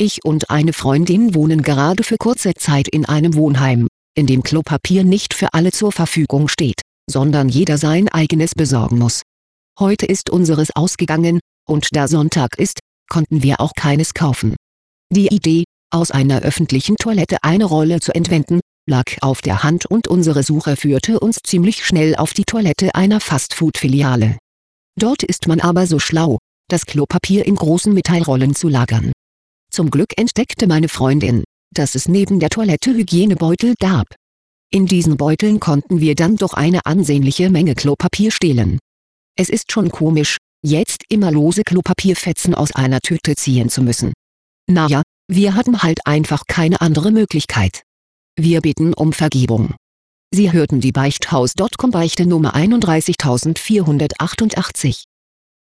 Ich und eine Freundin wohnen gerade für kurze Zeit in einem Wohnheim, in dem Klopapier nicht für alle zur Verfügung steht, sondern jeder sein eigenes besorgen muss. Heute ist unseres ausgegangen, und da Sonntag ist, konnten wir auch keines kaufen. Die Idee, aus einer öffentlichen Toilette eine Rolle zu entwenden, lag auf der Hand und unsere Suche führte uns ziemlich schnell auf die Toilette einer Fastfood-Filiale. Dort ist man aber so schlau, das Klopapier in großen Metallrollen zu lagern. Zum Glück entdeckte meine Freundin, dass es neben der Toilette Hygienebeutel gab. In diesen Beuteln konnten wir dann doch eine ansehnliche Menge Klopapier stehlen. Es ist schon komisch, jetzt immer lose Klopapierfetzen aus einer Tüte ziehen zu müssen. Naja, wir hatten halt einfach keine andere Möglichkeit. Wir bitten um Vergebung. Sie hörten die Beichthaus.com Beichte Nummer 31488.